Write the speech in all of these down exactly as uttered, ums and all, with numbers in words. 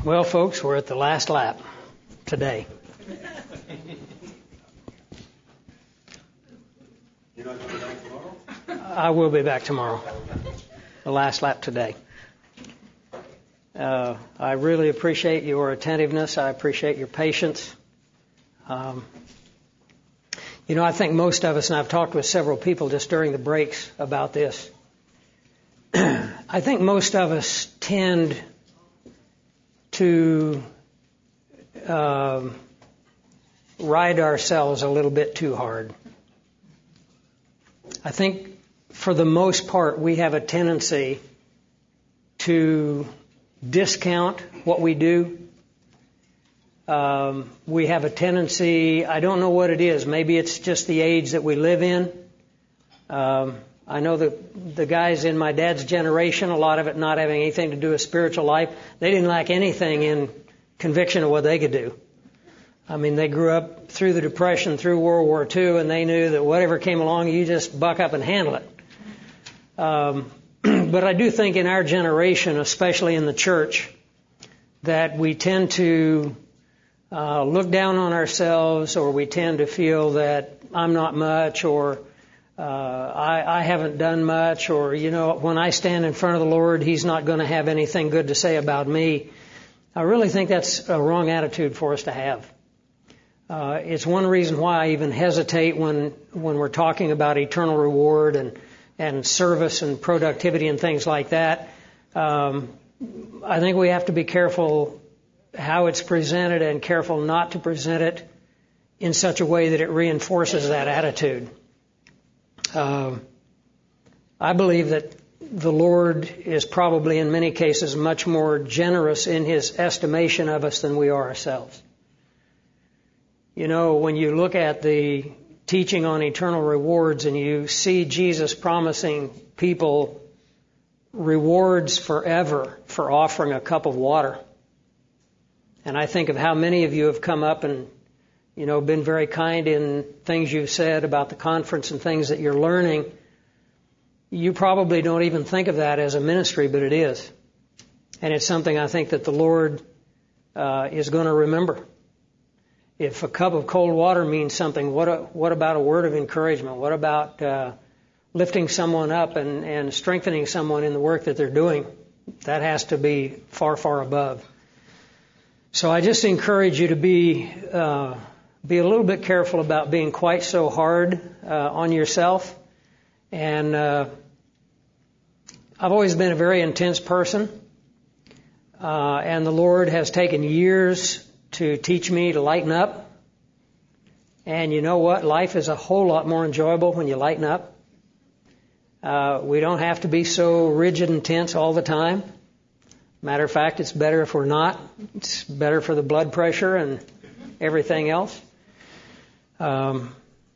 Well, folks, we're at the last lap today. You're not coming back tomorrow? I will be back tomorrow. The last lap today. Uh, I really appreciate your attentiveness. I appreciate your patience. Um, you know, I think most of us, and I've talked with several people just during the breaks about this, I think most of us tend to um, ride ourselves a little bit too hard. I think for the most part we have a tendency to discount what we do. Um, we have a tendency, I don't know what it is, maybe it's just the age that we live in. Um, I know that the guys in my dad's generation, a lot of it not having anything to do with spiritual life, they didn't lack anything in conviction of what they could do. I mean, they grew up through the Depression, through World War Two, and they knew that whatever came along, you just buck up and handle it. Um, but I do think in our generation, especially in the church, that we tend to uh, look down on ourselves, or we tend to feel that I'm not much, or uh, I, I haven't done much, or, you know, when I stand in front of the Lord, He's not going to have anything good to say about me. I really think that's a wrong attitude for us to have. Uh, it's one reason why I even hesitate when when we're talking about eternal reward and and service and productivity and things like that. Um, I think we have to be careful how it's presented and careful not to present it in such a way that it reinforces that attitude. Uh, I believe that the Lord is probably in many cases much more generous in His estimation of us than we are ourselves. You know, when you look at the teaching on eternal rewards and you see Jesus promising people rewards forever for offering a cup of water, and I think of how many of you have come up and, you know, been very kind in things you've said about the conference and things that you're learning, you probably don't even think of that as a ministry, but it is. And it's something I think that the Lord uh, is going to remember. If a cup of cold water means something, what a, what about a word of encouragement? What about uh, lifting someone up and, and strengthening someone in the work that they're doing? That has to be far, far above. So I just encourage you to be uh, be a little bit careful about being quite so hard uh, on yourself. And uh, I've always been a very intense person, uh, and the Lord has taken years to teach me to lighten up. And you know what? Life is a whole lot more enjoyable when you lighten up. Uh, we don't have to be so rigid and tense all the time. Matter of fact, it's better if we're not. It's better for the blood pressure and everything else. Um,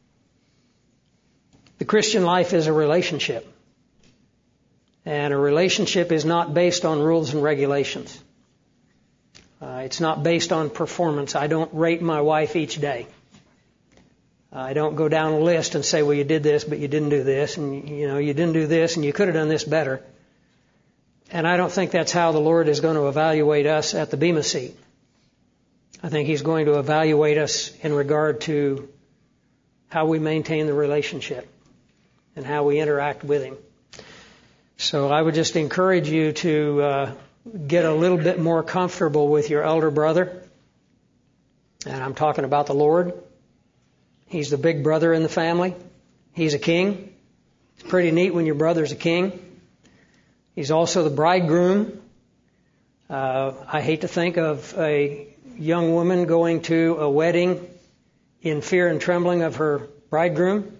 the Christian life is a relationship. And a relationship is not based on rules and regulations. Uh, it's not based on performance. I don't rate my wife each day. I don't go down a list and say, well, you did this, but you didn't do this, and, you know, you didn't do this, and you could have done this better. And I don't think that's how the Lord is going to evaluate us at the Bema seat. I think He's going to evaluate us in regard to how we maintain the relationship and how we interact with Him. So I would just encourage you to uh, get a little bit more comfortable with your elder brother. And I'm talking about the Lord. He's the big brother in the family. He's a king. It's pretty neat when your brother's a king. He's also the bridegroom. Uh, I hate to think of a young woman going to a wedding in fear and trembling of her bridegroom.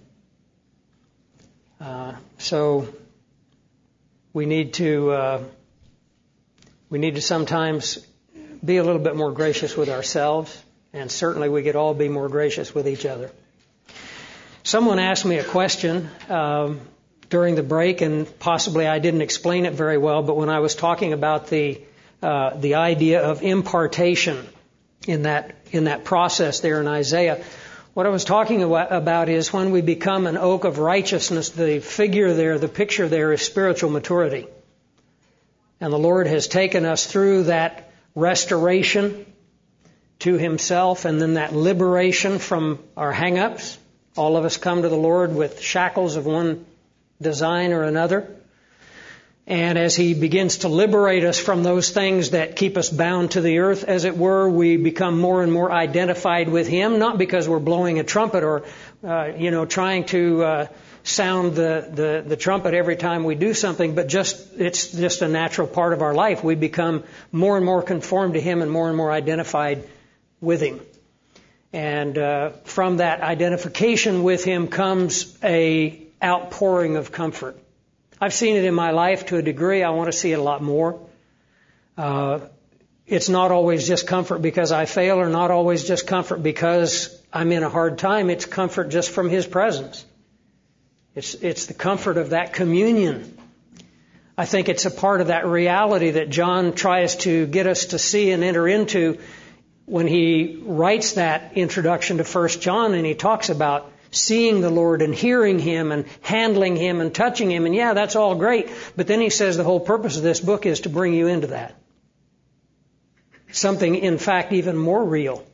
Uh, so we need to uh, we need to sometimes be a little bit more gracious with ourselves, and certainly we could all be more gracious with each other. Someone asked me a question um, during the break, and possibly I didn't explain it very well, but when I was talking about the uh, the idea of impartation in that in that process there in Isaiah, what I was talking about is when we become an oak of righteousness, the figure there, the picture there is spiritual maturity. And the Lord has taken us through that restoration to Himself, and then that liberation from our hang-ups. All of us come to the Lord with shackles of one design or another. And as He begins to liberate us from those things that keep us bound to the earth, as it were, we become more and more identified with Him, not because we're blowing a trumpet or, uh, you know, trying to uh, sound the, the, the trumpet every time we do something, but just it's just a natural part of our life. We become more and more conformed to Him and more and more identified with Him. And uh, from that identification with Him comes a outpouring of comfort. I've seen it in my life to a degree. I want to see it a lot more. Uh, it's not always just comfort because I fail, or not always just comfort because I'm in a hard time. It's comfort just from His presence. It's, it's the comfort of that communion. I think it's a part of that reality that John tries to get us to see and enter into when he writes that introduction to First John, and he talks about seeing the Lord and hearing Him and handling Him and touching Him. And yeah, that's all great. But then he says the whole purpose of this book is to bring you into that. Something, in fact, even more real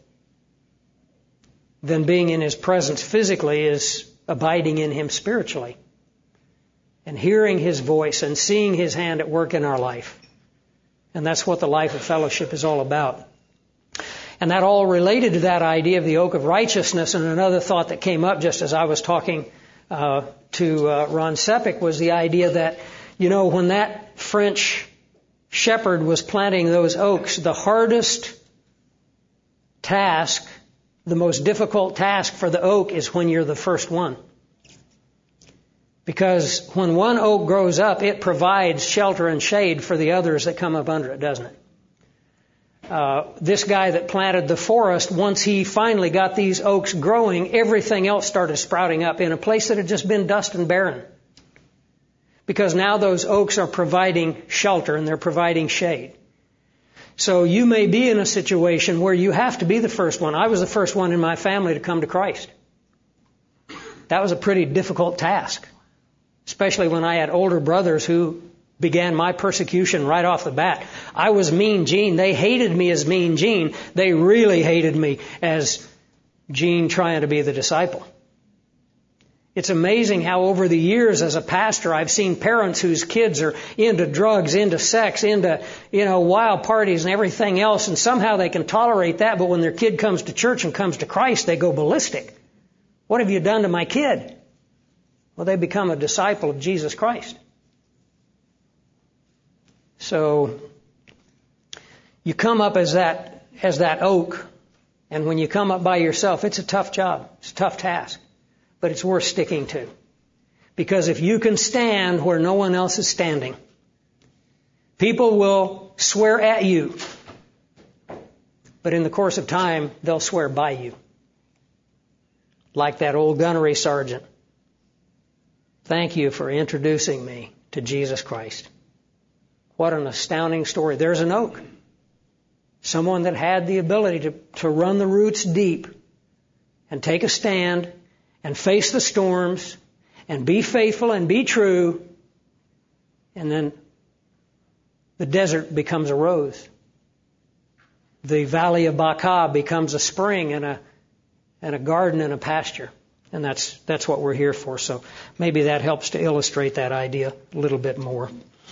than being in His presence physically is abiding in Him spiritually and hearing His voice and seeing His hand at work in our life. And that's what the life of fellowship is all about. And that all related to that idea of the oak of righteousness. And another thought that came up just as I was talking uh, to uh, Ron Sepik was the idea that, you know, when that French shepherd was planting those oaks, the hardest task, the most difficult task for the oak is when you're the first one. Because when one oak grows up, it provides shelter and shade for the others that come up under it, doesn't it? Uh, this guy that planted the forest, once he finally got these oaks growing, everything else started sprouting up in a place that had just been dust and barren. Because now those oaks are providing shelter and they're providing shade. So you may be in a situation where you have to be the first one. I was the first one in my family to come to Christ. That was a pretty difficult task, especially when I had older brothers who began my persecution right off the bat. I was Mean Gene. They hated me as Mean Gene. They really hated me as Gene trying to be the disciple. It's amazing how over the years as a pastor, I've seen parents whose kids are into drugs, into sex, into, you know, wild parties and everything else, and somehow they can tolerate that, but when their kid comes to church and comes to Christ, they go ballistic. What have you done to my kid? Well, they become a disciple of Jesus Christ. So you come up as that as that oak, and when you come up by yourself, it's a tough job. It's a tough task, but it's worth sticking to. Because if you can stand where no one else is standing, people will swear at you, but in the course of time, they'll swear by you. Like that old gunnery sergeant. Thank you for introducing me to Jesus Christ. What an astounding story. There's an oak. Someone that had the ability to, to run the roots deep and take a stand and face the storms and be faithful and be true. And then the desert becomes a rose. The valley of Baca becomes a spring and a and a garden and a pasture. And that's that's what we're here for. So maybe that helps to illustrate that idea a little bit more.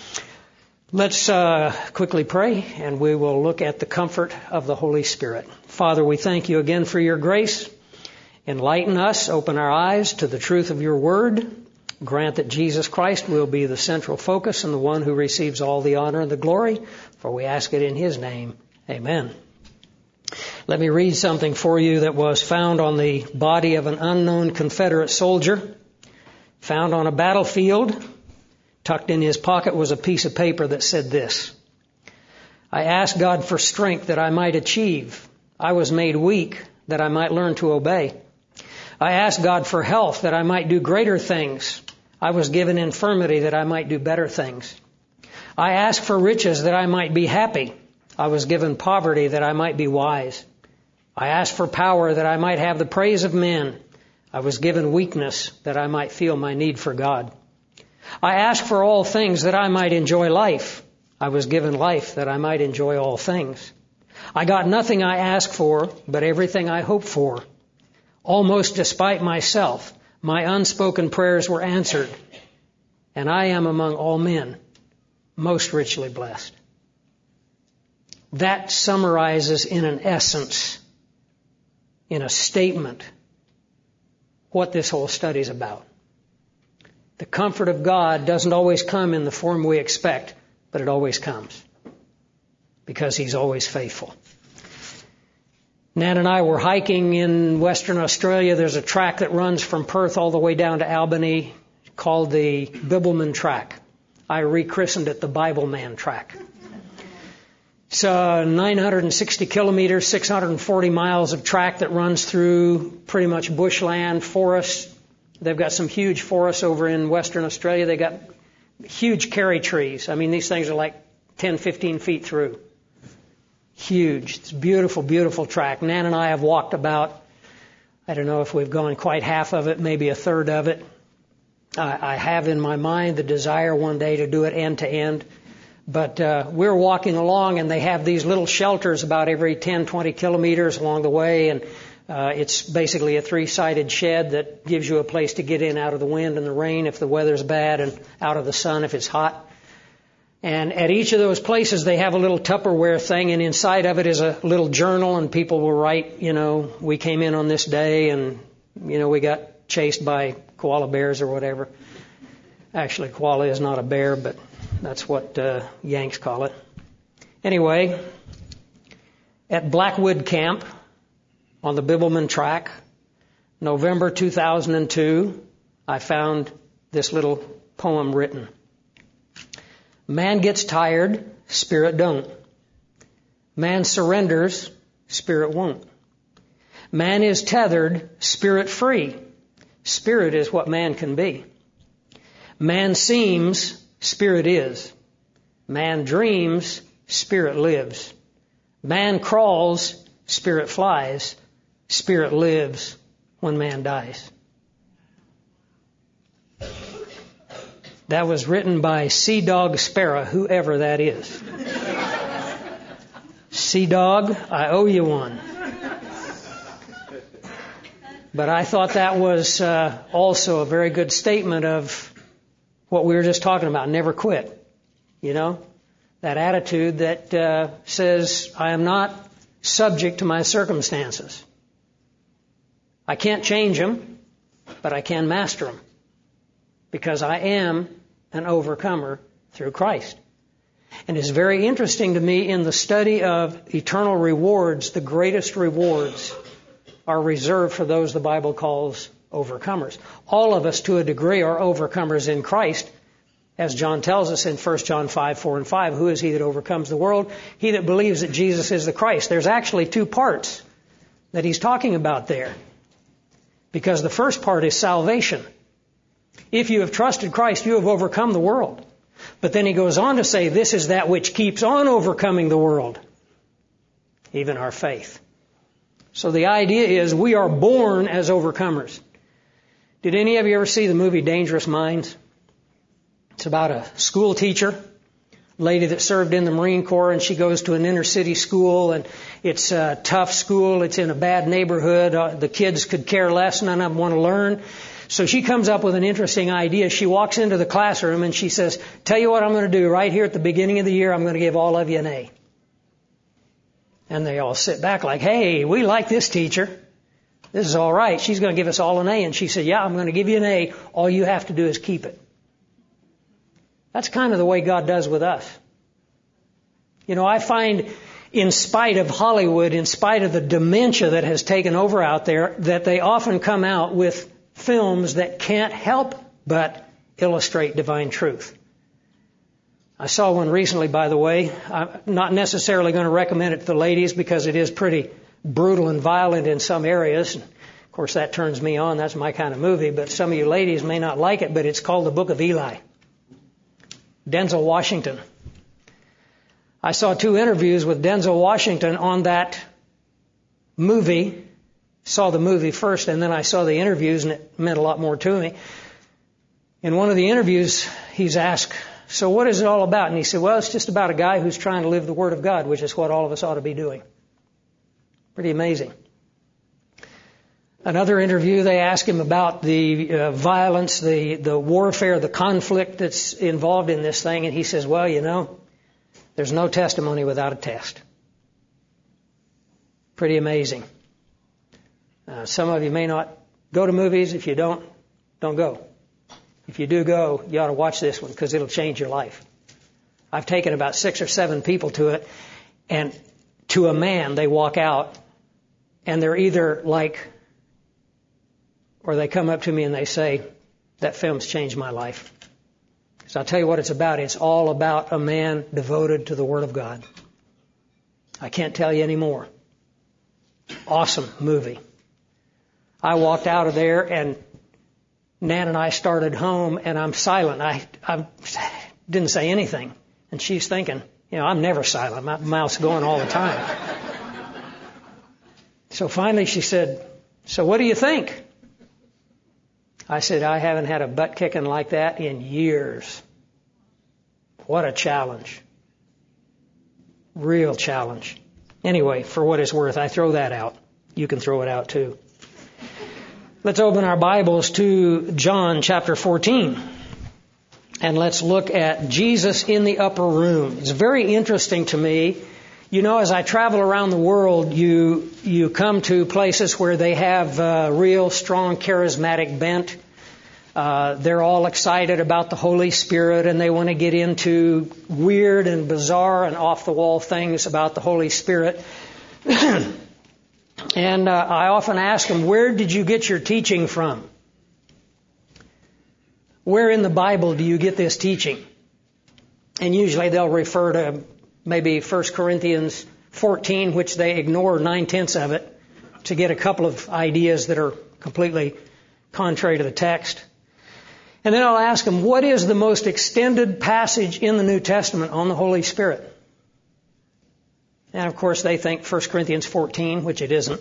Let's uh, quickly pray, and we will look at the comfort of the Holy Spirit. Father, we thank you again for your grace. Enlighten us, open our eyes to the truth of your word. Grant that Jesus Christ will be the central focus and the one who receives all the honor and the glory, for we ask it in his name. Amen. Let me read something for you that was found on the body of an unknown Confederate soldier, found on a battlefield. Tucked in his pocket was a piece of paper that said this: I asked God for strength that I might achieve. I was made weak that I might learn to obey. I asked God for health that I might do greater things. I was given infirmity that I might do better things. I asked for riches that I might be happy. I was given poverty that I might be wise. I asked for power that I might have the praise of men. I was given weakness that I might feel my need for God. I asked for all things that I might enjoy life. I was given life that I might enjoy all things. I got nothing I asked for, but everything I hoped for. Almost despite myself, my unspoken prayers were answered, and I am among all men most richly blessed. That summarizes in an essence, in a statement, what this whole study is about. The comfort of God doesn't always come in the form we expect, but it always comes because He's always faithful. Nan and I were hiking in Western Australia. There's a track that runs from Perth all the way down to Albany called the Bibbulmun Track. I rechristened it the Bible Man Track. It's uh, nine hundred sixty kilometers, six hundred forty miles of track that runs through pretty much bushland, forests. They've got some huge forests over in Western Australia. They got huge carry trees. I mean, these things are like ten, fifteen feet through. Huge. It's a beautiful, beautiful track. Nan and I have walked about, I don't know if we've gone quite half of it, maybe a third of it. I, I have in my mind the desire one day to do it end to end. But uh, we're walking along, and they have these little shelters about every ten, twenty kilometers along the way, and uh, it's basically a three-sided shed that gives you a place to get in out of the wind and the rain if the weather's bad, and out of the sun if it's hot. And at each of those places, they have a little Tupperware thing, and inside of it is a little journal, and people will write, you know, we came in on this day, and, you know, we got chased by koala bears or whatever. Actually, koala is not a bear, but that's what uh, Yanks call it. Anyway, at Blackwood Camp on the Bibbulmun Track, November two thousand two, I found this little poem written. Man gets tired, spirit don't. Man surrenders, spirit won't. Man is tethered, spirit free. Spirit is what man can be. Man seems, spirit is. Man dreams, spirit lives. Man crawls, spirit flies. Spirit lives when man dies. That was written by Sea Dog Sparrow, whoever that is. Sea Dog, I owe you one. But I thought that was uh, also a very good statement of what we were just talking about, never quit. You know, that attitude that uh, says, I am not subject to my circumstances. I can't change them, but I can master them. Because I am an overcomer through Christ. And it's very interesting to me in the study of eternal rewards, the greatest rewards are reserved for those the Bible calls overcomers. All of us, to a degree, are overcomers in Christ, as John tells us in First John five, four and five. Who is he that overcomes the world? He that believes that Jesus is the Christ. There's actually two parts that he's talking about there. Because the first part is salvation. If you have trusted Christ, you have overcome the world. But then he goes on to say, this is that which keeps on overcoming the world, even our faith. So the idea is we are born as overcomers. Did any of you ever see the movie Dangerous Minds? It's about a school teacher, lady that served in the Marine Corps, and she goes to an inner city school, and it's a tough school. It's in a bad neighborhood. Uh, the kids could care less. None of them want to learn. So she comes up with an interesting idea. She walks into the classroom and she says, tell you what I'm going to do right here at the beginning of the year. I'm going to give all of you an A. And they all sit back like, hey, we like this teacher. This is all right. She's going to give us all an A. And she said, yeah, I'm going to give you an A. All you have to do is keep it. That's kind of the way God does with us. You know, I find in spite of Hollywood, in spite of the dementia that has taken over out there, that they often come out with films that can't help but illustrate divine truth. I saw one recently, by the way. I'm not necessarily going to recommend it to the ladies because it is pretty brutal and violent in some areas. Of course, that turns me on. That's my kind of movie. But some of you ladies may not like it, but it's called The Book of Eli. Denzel Washington. I saw two interviews with Denzel Washington on that movie. Saw the movie first, and then I saw the interviews, and it meant a lot more to me. In one of the interviews, he's asked, so what is it all about? And he said, well, it's just about a guy who's trying to live the Word of God, which is what all of us ought to be doing. Pretty amazing. Another interview, they ask him about the uh, violence, the, the warfare, the conflict that's involved in this thing, and he says, well, you know, there's no testimony without a test. Pretty amazing. Uh, some of you may not go to movies. If you don't, don't go. If you do go, you ought to watch this one because it'll change your life. I've taken about six or seven people to it, and to a man, they walk out, and they're either like, or they come up to me and they say, that film's changed my life. So I'll tell you what it's about. It's all about a man devoted to the Word of God. I can't tell you any more. Awesome movie. I walked out of there, and Nan and I started home, and I'm silent. I, I didn't say anything. And she's thinking, you know, I'm never silent. My mouth's going all the time. So finally she said, so what do you think? I said, I haven't had a butt kicking like that in years. What a challenge. Real challenge. Anyway, for what it's worth, I throw that out. You can throw it out too. Let's open our Bibles to John chapter fourteen. And let's look at Jesus in the upper room. It's very interesting to me. You know, as I travel around the world, you you come to places where they have a real strong charismatic bent. Uh, they're all excited about the Holy Spirit, and they want to get into weird and bizarre and off-the-wall things about the Holy Spirit. And uh, I often ask them, where did you get your teaching from? Where in the Bible do you get this teaching? And usually they'll refer to maybe First Corinthians fourteen, which they ignore nine-tenths of it, to get a couple of ideas that are completely contrary to the text. And then I'll ask them, what is the most extended passage in the New Testament on the Holy Spirit? And of course they think First Corinthians fourteen, which it isn't.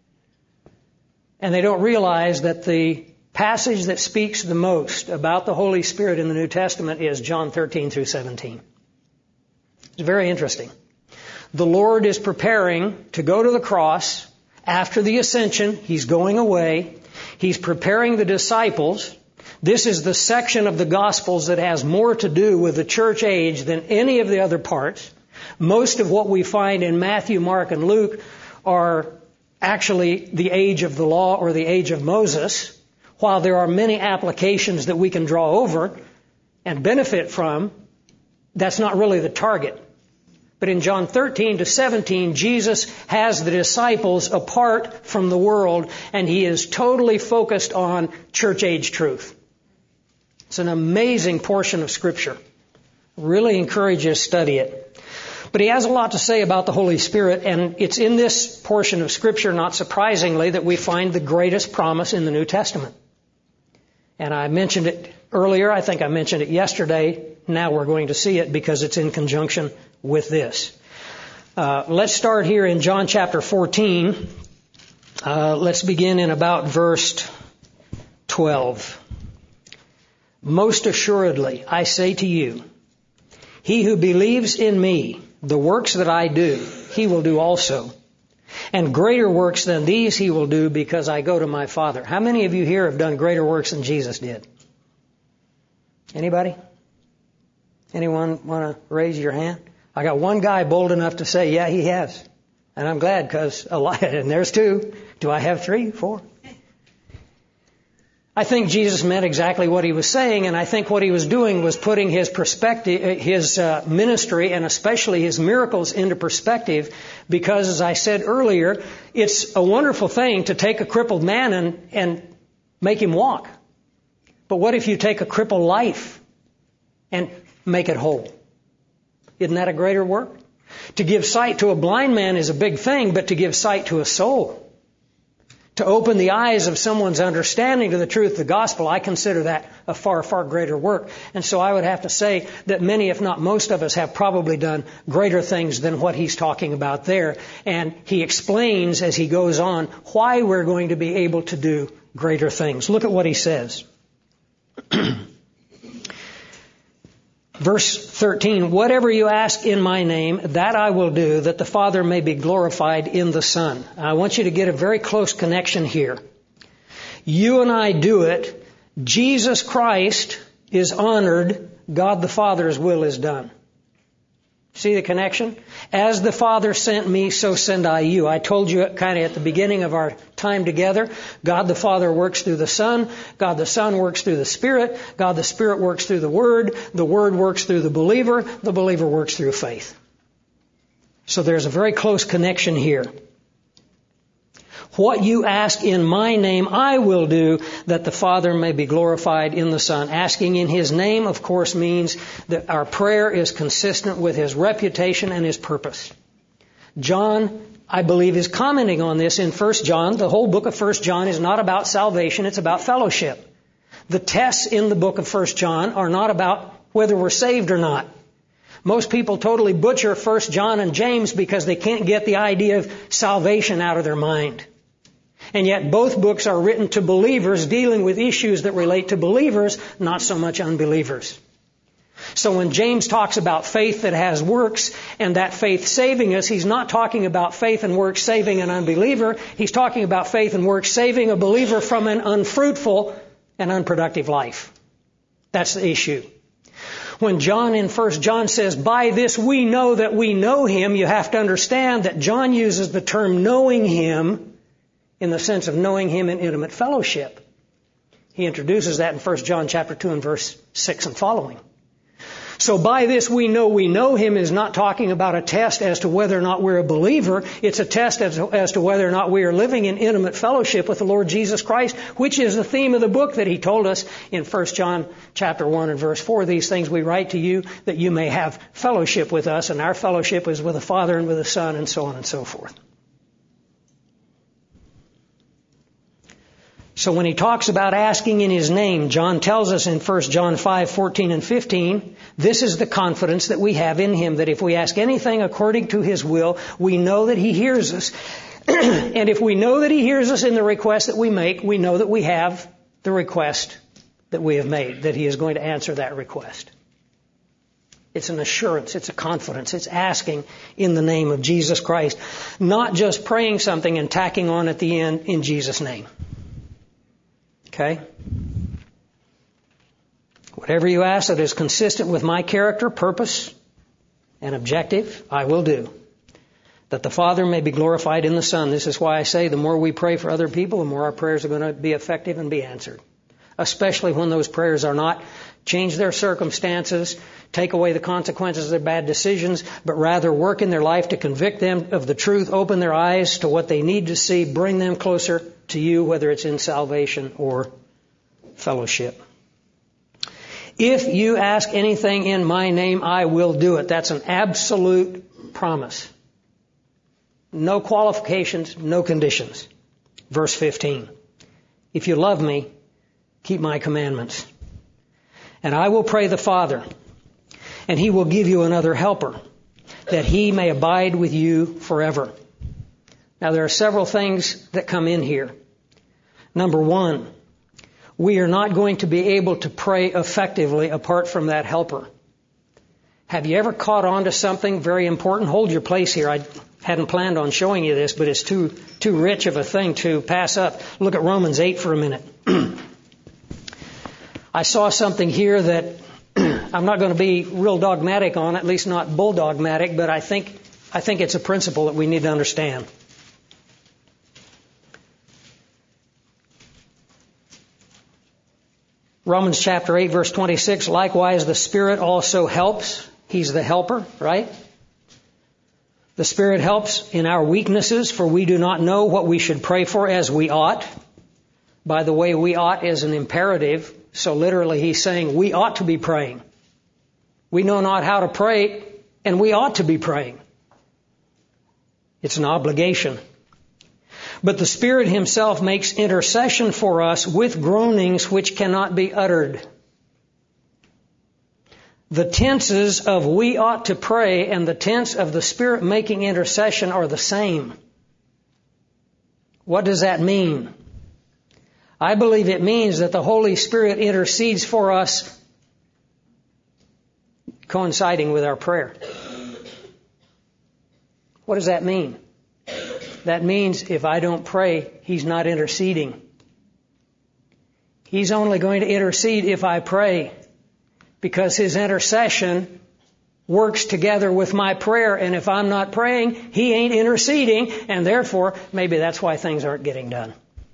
And they don't realize that the passage that speaks the most about the Holy Spirit in the New Testament is John thirteen through seventeen. It's very interesting. The Lord is preparing to go to the cross after the ascension. He's going away. He's preparing the disciples. This is the section of the Gospels that has more to do with the church age than any of the other parts. Most of what we find in Matthew, Mark, and Luke are actually the age of the law or the age of Moses. While there are many applications that we can draw over and benefit from, that's not really the target. But in John thirteen to seventeen, Jesus has the disciples apart from the world, and he is totally focused on church age truth. It's an amazing portion of Scripture. Really encourage you to study it. But he has a lot to say about the Holy Spirit, and it's in this portion of Scripture, not surprisingly, that we find the greatest promise in the New Testament. And I mentioned it earlier. I think I mentioned it yesterday. Now we're going to see it because it's in conjunction with this. Uh, let's start here in John chapter fourteen. Uh, let's begin in about verse twelve. Most assuredly, I say to you, he who believes in me, the works that I do, he will do also. And greater works than these he will do because I go to my Father. How many of you here have done greater works than Jesus did? Anybody? Anyone want to raise your hand? I got one guy bold enough to say, yeah, he has. And I'm glad because a lot, and there's two. Do I have three? Four? I think Jesus meant exactly what he was saying, and I think what he was doing was putting his perspective, his uh, ministry, and especially his miracles into perspective, because, as I said earlier, it's a wonderful thing to take a crippled man and, and make him walk. But what if you take a crippled life and make it whole? Isn't that a greater work? To give sight to a blind man is a big thing, but to give sight to a soul, to open the eyes of someone's understanding to the truth of the gospel, I consider that a far, far greater work. And so I would have to say that many, if not most of us, have probably done greater things than what he's talking about there. And he explains as he goes on why we're going to be able to do greater things. Look at what he says. Verse thirteen, whatever you ask in my name, that I will do, that the Father may be glorified in the Son. I want you to get a very close connection here. You and I do it. Jesus Christ is honored. God the Father's will is done. See the connection? As the Father sent me, so send I you. I told you kind of at the beginning of our time together, God the Father works through the Son. God the Son works through the Spirit. God the Spirit works through the Word. The Word works through the believer. The believer works through faith. So there's a very close connection here. What you ask in my name, I will do, that the Father may be glorified in the Son. Asking in His name, of course, means that our prayer is consistent with His reputation and His purpose. John, I believe, is commenting on this in First John. The whole book of First John is not about salvation, it's about fellowship. The tests in the book of First John are not about whether we're saved or not. Most people totally butcher First John and James because they can't get the idea of salvation out of their mind. And yet both books are written to believers dealing with issues that relate to believers, not so much unbelievers. So when James talks about faith that has works and that faith saving us, he's not talking about faith and works saving an unbeliever. He's talking about faith and works saving a believer from an unfruitful and unproductive life. That's the issue. When John in First John says, by this we know that we know Him, you have to understand that John uses the term knowing Him in the sense of knowing Him in intimate fellowship. He introduces that in First John chapter two and verse six and following. So by this we know we know Him is not talking about a test as to whether or not we're a believer. It's a test as to, as to whether or not we are living in intimate fellowship with the Lord Jesus Christ, which is the theme of the book that He told us in First John chapter one and verse four. These things we write to you that you may have fellowship with us, and our fellowship is with the Father and with the Son and so on and so forth. So when he talks about asking in His name, John tells us in First John five, fourteen and fifteen, this is the confidence that we have in Him, that if we ask anything according to His will, we know that He hears us. And if we know that He hears us in the request that we make, we know that we have the request that we have made, that He is going to answer that request. It's an assurance, it's a confidence, it's asking in the name of Jesus Christ, not just praying something and tacking on at the end, in Jesus' name. Okay? Whatever you ask that is consistent with my character, purpose, and objective, I will do. That the Father may be glorified in the Son. This is why I say the more we pray for other people, the more our prayers are going to be effective and be answered. Especially when those prayers are not change their circumstances, take away the consequences of their bad decisions, but rather work in their life to convict them of the truth, open their eyes to what they need to see, bring them closer to you, whether it's in salvation or fellowship. If you ask anything in my name, I will do it. That's an absolute promise. No qualifications, no conditions. Verse fifteen. If you love me, keep my commandments. And I will pray the Father, and He will give you another helper, that He may abide with you forever. Now there are several things that come in here. Number one, we are not going to be able to pray effectively apart from that helper. Have you ever caught on to something very important? Hold your place here. I hadn't planned on showing you this, but it's too too rich of a thing to pass up. Look at Romans eight for a minute. I saw something here that I'm not going to be real dogmatic on, at least not bulldogmatic, but I think I think it's a principle that we need to understand. Romans chapter eight, verse twenty-six, likewise the Spirit also helps. He's the helper, right? The Spirit helps in our weaknesses, for we do not know what we should pray for as we ought. By the way, we ought is an imperative, so literally he's saying we ought to be praying. We know not how to pray, and we ought to be praying. It's an obligation. But the Spirit Himself makes intercession for us with groanings which cannot be uttered. The tenses of we ought to pray and the tense of the Spirit making intercession are the same. What does that mean? I believe it means that the Holy Spirit intercedes for us coinciding with our prayer. What does that mean? That means if I don't pray, He's not interceding. He's only going to intercede if I pray, because His intercession works together with my prayer, and if I'm not praying, He ain't interceding, and therefore, maybe that's why things aren't getting done.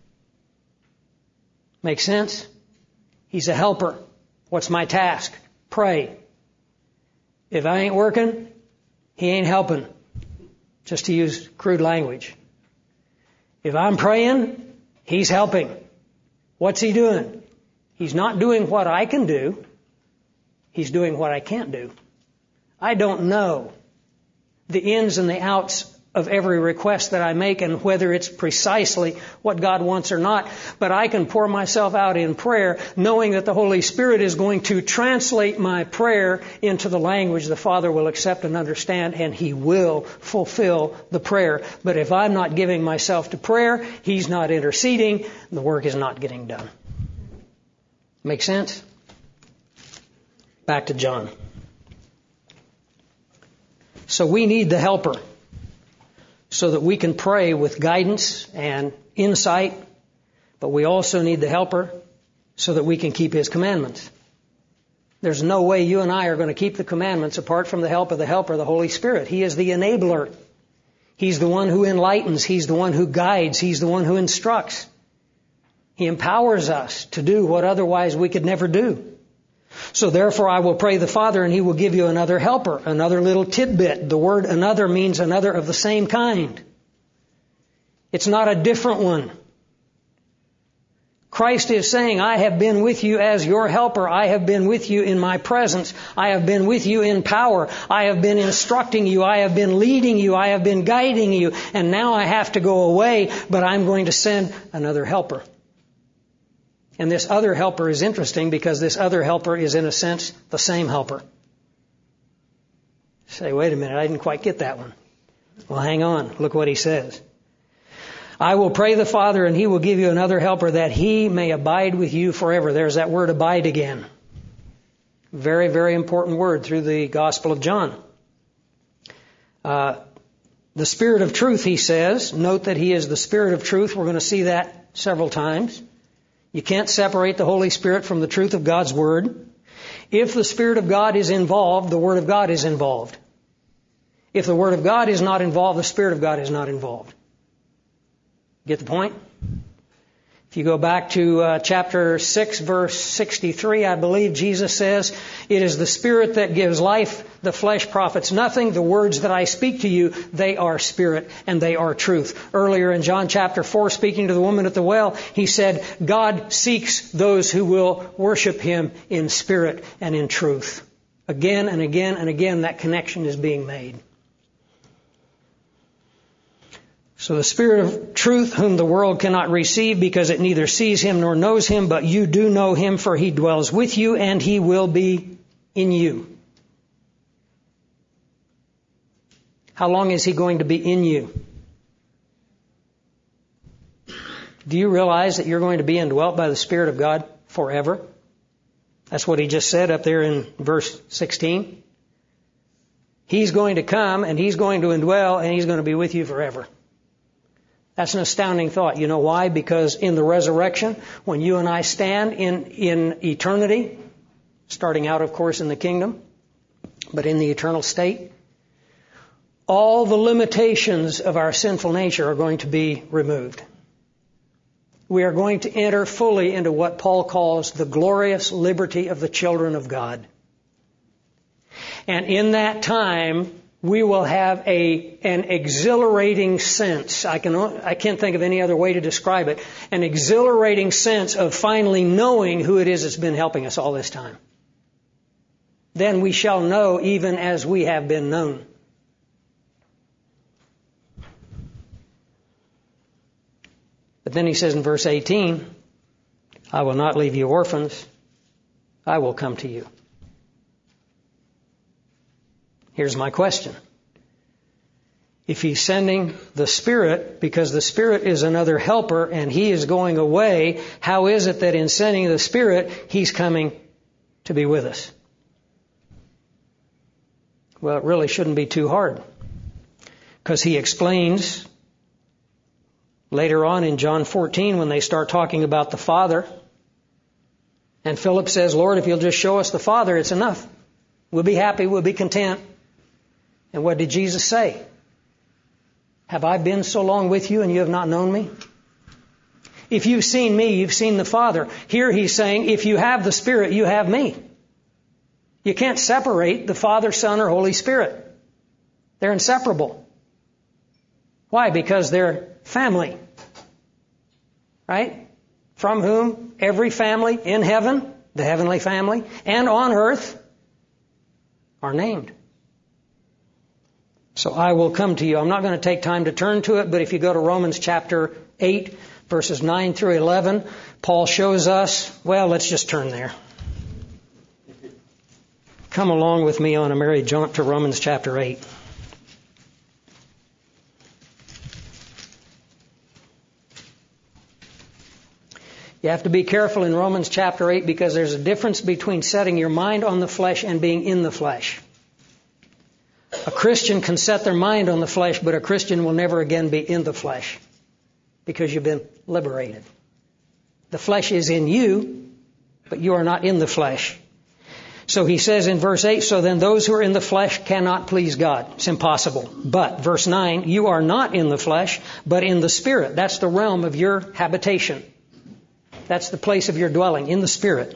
Make sense? He's a helper. What's my task? Pray. If I ain't working, He ain't helping. Just to use crude language. If I'm praying, He's helping. What's He doing? He's not doing what I can do. He's doing what I can't do. I don't know the ins and the outs of every request that I make and whether it's precisely what God wants or not, but I can pour myself out in prayer knowing that the Holy Spirit is going to translate my prayer into the language the Father will accept and understand, and He will fulfill the prayer. But if I'm not giving myself to prayer, He's not interceding, the work is not getting done. Make sense? Back to John. So we need the helper so that we can pray with guidance and insight, but we also need the helper so that we can keep His commandments. There's no way you and I are going to keep the commandments apart from the help of the helper, the Holy Spirit. He is the enabler. He's the one who enlightens. He's the one who guides. He's the one who instructs. He empowers us to do what otherwise we could never do. So therefore I will pray the Father, and He will give you another helper, another little tidbit. The word another means another of the same kind. It's not a different one. Christ is saying, I have been with you as your helper. I have been with you in my presence. I have been with you in power. I have been instructing you. I have been leading you. I have been guiding you. And now I have to go away, but I'm going to send another helper. And this other helper is interesting because this other helper is, in a sense, the same helper. Say, wait a minute, I didn't quite get that one. Well, hang on. Look what He says. I will pray the Father, and He will give you another helper that He may abide with you forever. There's that word abide again. Very, very important word through the Gospel of John. Uh, the Spirit of truth, He says. Note that He is the Spirit of truth. We're going to see that several times. You can't separate the Holy Spirit from the truth of God's Word. If the Spirit of God is involved, the Word of God is involved. If the Word of God is not involved, the Spirit of God is not involved. Get the point? If you go back to uh, chapter six, verse sixty-three, I believe Jesus says, it is the Spirit that gives life, the flesh profits nothing. The words that I speak to you, they are spirit and they are truth. Earlier in John chapter four, speaking to the woman at the well, He said, God seeks those who will worship Him in spirit and in truth. Again and again and again, that connection is being made. So the Spirit of truth, whom the world cannot receive because it neither sees Him nor knows Him, but you do know Him, for He dwells with you and He will be in you. How long is He going to be in you? Do you realize that you're going to be indwelt by the Spirit of God forever? That's what He just said up there in verse sixteen. He's going to come and He's going to indwell and He's going to be with you forever. That's an astounding thought. You know why? Because in the resurrection, when you and I stand in, in eternity, starting out, of course, in the kingdom, but in the eternal state, all the limitations of our sinful nature are going to be removed. We are going to enter fully into what Paul calls the glorious liberty of the children of God. And in that time, we will have a an exhilarating sense. I can I can't think of any other way to describe it. An exhilarating sense of finally knowing who it is that's been helping us all this time. Then we shall know even as we have been known. But then He says in verse eighteen, I will not leave you orphans. I will come to you. Here's my question. If He's sending the Spirit, because the Spirit is another helper and He is going away, how is it that in sending the Spirit, He's coming to be with us? Well, it really shouldn't be too hard, because he explains later on in John fourteen when they start talking about the Father. And Philip says, Lord, if you'll just show us the Father, it's enough. We'll be happy, we'll be content. And what did Jesus say? Have I been so long with you and you have not known me? If you've seen me, you've seen the Father. Here he's saying, if you have the Spirit, you have me. You can't separate the Father, Son, or Holy Spirit. They're inseparable. Why? Because they're family. Right? From whom every family in heaven, the heavenly family, and on earth are named. So I will come to you. I'm not going to take time to turn to it, but if you go to Romans chapter eight, verses nine through eleven, Paul shows us, well, let's just turn there. Come along with me on a merry jaunt to Romans chapter eight. You have to be careful in Romans chapter eight, because there's a difference between setting your mind on the flesh and being in the flesh. A Christian can set their mind on the flesh, but a Christian will never again be in the flesh, because you've been liberated. The flesh is in you, but you are not in the flesh. So he says in verse eight, so then those who are in the flesh cannot please God. It's impossible. But, verse nine, you are not in the flesh, but in the Spirit. That's the realm of your habitation. That's the place of your dwelling, in the Spirit.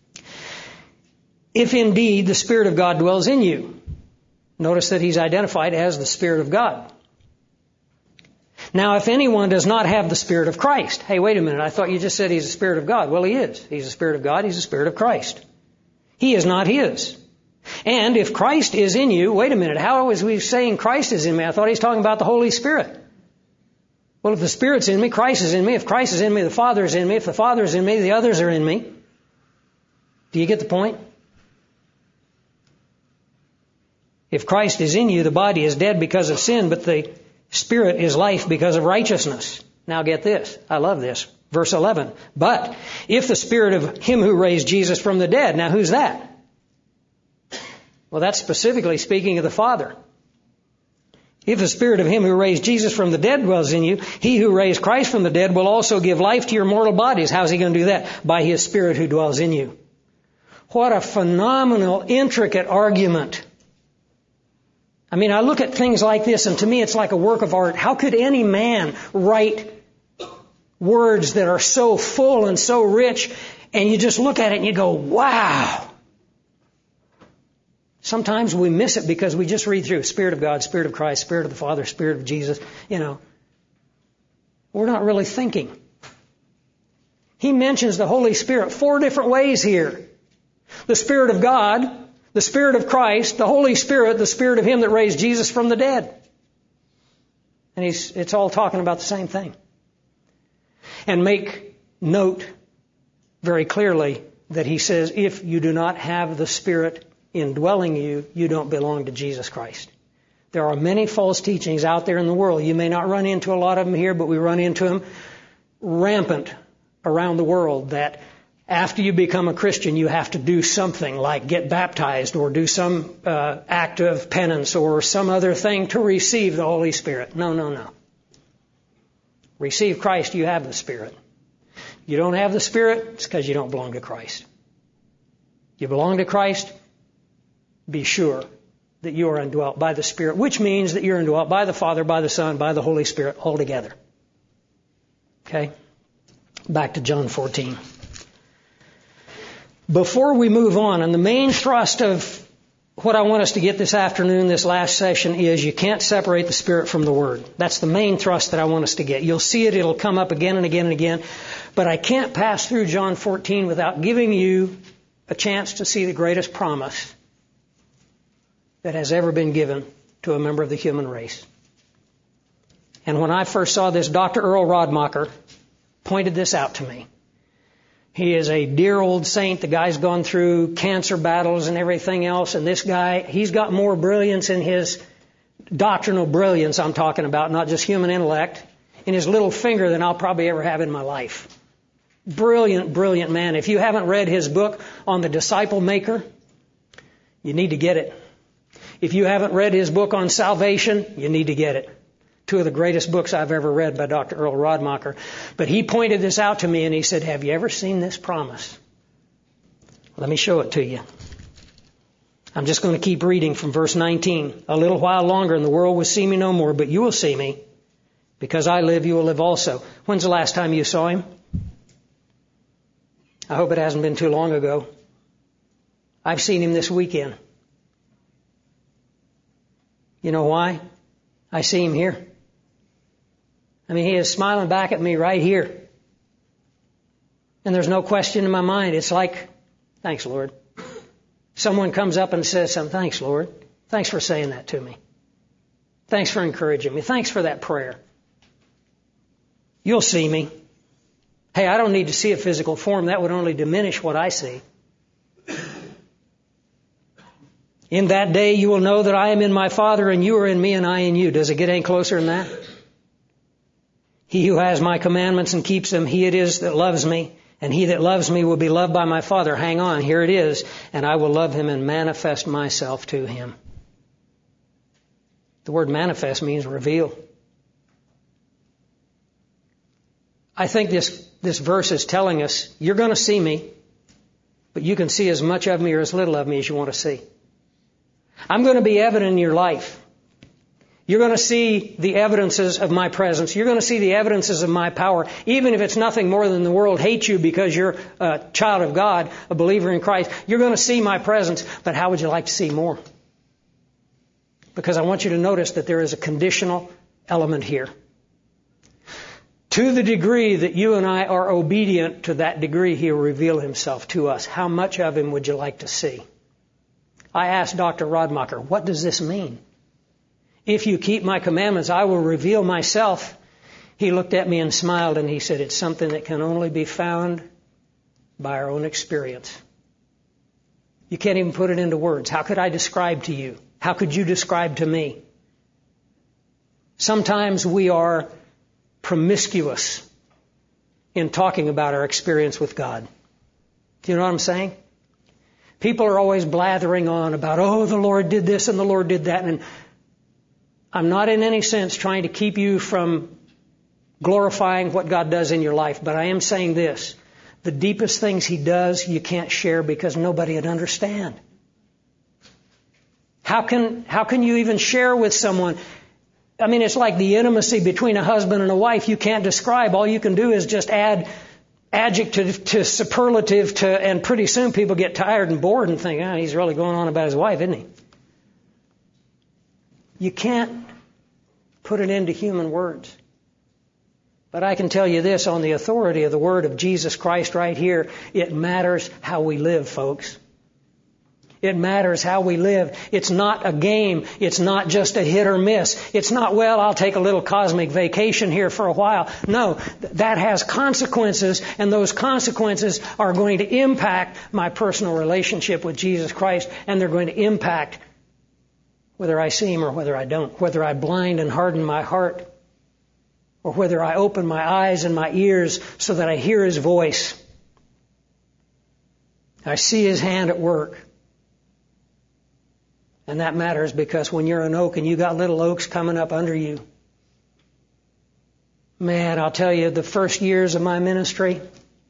If indeed the Spirit of God dwells in you. Notice that he's identified as the Spirit of God. Now, if anyone does not have the Spirit of Christ. Hey, wait a minute. I thought you just said he's the Spirit of God. Well, he is. He's the Spirit of God. He's the Spirit of Christ. He is not his. And if Christ is in you, wait a minute. How is we saying Christ is in me? I thought he's talking about the Holy Spirit. Well, if the Spirit's in me, Christ is in me. If Christ is in me, the Father is in me. If the Father is in me, the others are in me. Do you get the point? If Christ is in you, the body is dead because of sin, but the Spirit is life because of righteousness. Now get this. I love this. Verse eleven. But if the Spirit of Him who raised Jesus from the dead. Now who's that? Well, that's specifically speaking of the Father. If the Spirit of Him who raised Jesus from the dead dwells in you, He who raised Christ from the dead will also give life to your mortal bodies. How's He going to do that? By His Spirit who dwells in you. What a phenomenal, intricate argument. I mean, I look at things like this, and to me it's like a work of art. How could any man write words that are so full and so rich, and you just look at it and you go, wow. Sometimes we miss it because we just read through Spirit of God, Spirit of Christ, Spirit of the Father, Spirit of Jesus. You know, we're not really thinking. He mentions the Holy Spirit four different ways here. The Spirit of God, the Spirit of Christ, the Holy Spirit, the Spirit of Him that raised Jesus from the dead. And he's, it's all talking about the same thing. And make note very clearly that he says, if you do not have the Spirit indwelling you, you don't belong to Jesus Christ. There are many false teachings out there in the world. You may not run into a lot of them here, but we run into them rampant around the world, that after you become a Christian, you have to do something like get baptized or do some uh, act of penance or some other thing to receive the Holy Spirit. No, no, no. Receive Christ, you have the Spirit. You don't have the Spirit, it's because you don't belong to Christ. You belong to Christ, be sure that you are indwelt by the Spirit, which means that you're indwelt by the Father, by the Son, by the Holy Spirit, all together. Okay? Back to John fourteen. Before we move on, and the main thrust of what I want us to get this afternoon, this last session, is you can't separate the Spirit from the Word. That's the main thrust that I want us to get. You'll see it, it'll come up again and again and again. But I can't pass through John fourteen without giving you a chance to see the greatest promise that has ever been given to a member of the human race. And when I first saw this, Doctor Earl Rodmacher pointed this out to me. He is a dear old saint. The guy's gone through cancer battles and everything else. And this guy, he's got more brilliance in his doctrinal brilliance, I'm talking about, not just human intellect, in his little finger than I'll probably ever have in my life. Brilliant, brilliant man. If you haven't read his book on the disciple maker, you need to get it. If you haven't read his book on salvation, you need to get it. Two of the greatest books I've ever read by Doctor Earl Rodmacher. But he pointed this out to me and he said, have you ever seen this promise? Let me show it to you. I'm just going to keep reading from verse nineteen. A little while longer and the world will see me no more, but you will see me. Because I live, you will live also. When's the last time you saw him? I hope it hasn't been too long ago. I've seen him this weekend. You know why? I see him here. I mean, he is smiling back at me right here. And there's no question in my mind. It's like, thanks, Lord. Someone comes up and says something, thanks, Lord. Thanks for saying that to me. Thanks for encouraging me. Thanks for that prayer. You'll see me. Hey, I don't need to see a physical form. That would only diminish what I see. In that day you will know that I am in my Father and you are in me and I in you. Does it get any closer than that? He who has my commandments and keeps them, he it is that loves me. And he that loves me will be loved by my Father. Hang on, here it is. And I will love him and manifest myself to him. The word manifest means reveal. I think this, this verse is telling us, you're going to see me, but you can see as much of me or as little of me as you want to see. I'm going to be evident in your life. You're going to see the evidences of my presence. You're going to see the evidences of my power, even if it's nothing more than the world hates you because you're a child of God, a believer in Christ. You're going to see my presence, but how would you like to see more? Because I want you to notice that there is a conditional element here. To the degree that you and I are obedient, to that degree He'll reveal Himself to us. How much of Him would you like to see? I asked Doctor Rodmacher, what does this mean? If you keep my commandments, I will reveal myself. He looked at me and smiled and he said, it's something that can only be found by our own experience. You can't even put it into words. How could I describe to you? How could you describe to me? Sometimes we are promiscuous in talking about our experience with God. Do you know what I'm saying? People are always blathering on about, oh, the Lord did this and the Lord did that. And I'm not in any sense trying to keep you from glorifying what God does in your life, but I am saying this. The deepest things He does, you can't share because nobody would understand. How can, how can you even share with someone? I mean, it's like the intimacy between a husband and a wife. You can't describe. All you can do is just add adjective to superlative to, and pretty soon people get tired and bored and think, oh, he's really going on about his wife, isn't he? You can't put it into human words. But I can tell you this, on the authority of the word of Jesus Christ right here, it matters how we live, folks. It matters how we live. It's not a game. It's not just a hit or miss. It's not, well, I'll take a little cosmic vacation here for a while. No, that has consequences, and those consequences are going to impact my personal relationship with Jesus Christ, and they're going to impact whether I see Him or whether I don't, whether I blind and harden my heart, or whether I open my eyes and my ears so that I hear His voice. I see His hand at work. And that matters because when you're an oak and you got little oaks coming up under you, man, I'll tell you, the first years of my ministry,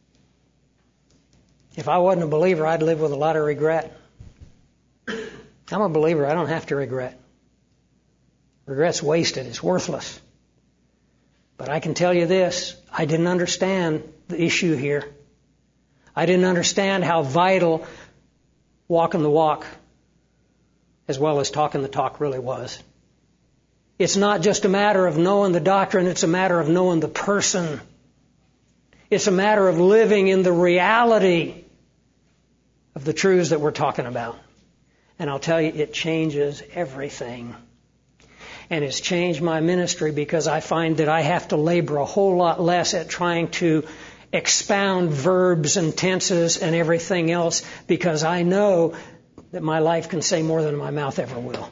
if I wasn't a believer, I'd live with a lot of regret. I'm a believer. I don't have to regret. Regret's wasted. It's worthless. But I can tell you this, I didn't understand the issue here. I didn't understand how vital walking the walk as well as talking the talk really was. It's not just a matter of knowing the doctrine, it's a matter of knowing the person. It's a matter of living in the reality of the truths that we're talking about. And I'll tell you, it changes everything. And it's changed my ministry because I find that I have to labor a whole lot less at trying to expound verbs and tenses and everything else because I know that my life can say more than my mouth ever will.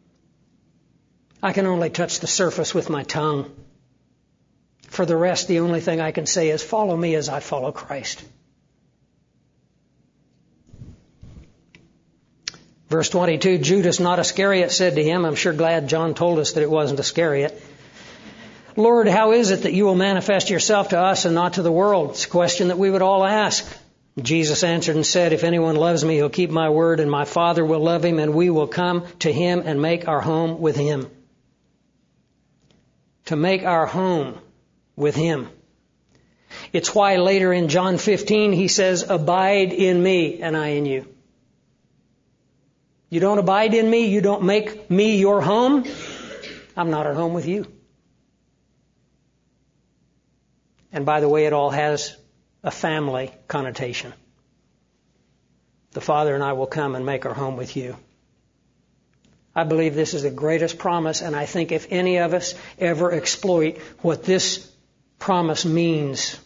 I can only touch the surface with my tongue. For the rest, the only thing I can say is follow me as I follow Christ. Verse twenty-two, Judas, not Iscariot, said to him, I'm sure glad John told us that it wasn't Iscariot, Lord, how is it that you will manifest yourself to us and not to the world? It's a question that we would all ask. Jesus answered and said, if anyone loves me, he'll keep my word, and my Father will love him, and we will come to him and make our home with him. To make our home with him. It's why later in John fifteen he says, abide in me and I in you. You don't abide in me, you don't make me your home, I'm not at home with you. And by the way, it all has a family connotation. The Father and I will come and make our home with you. I believe this is the greatest promise, and I think if any of us ever exploit what this promise means,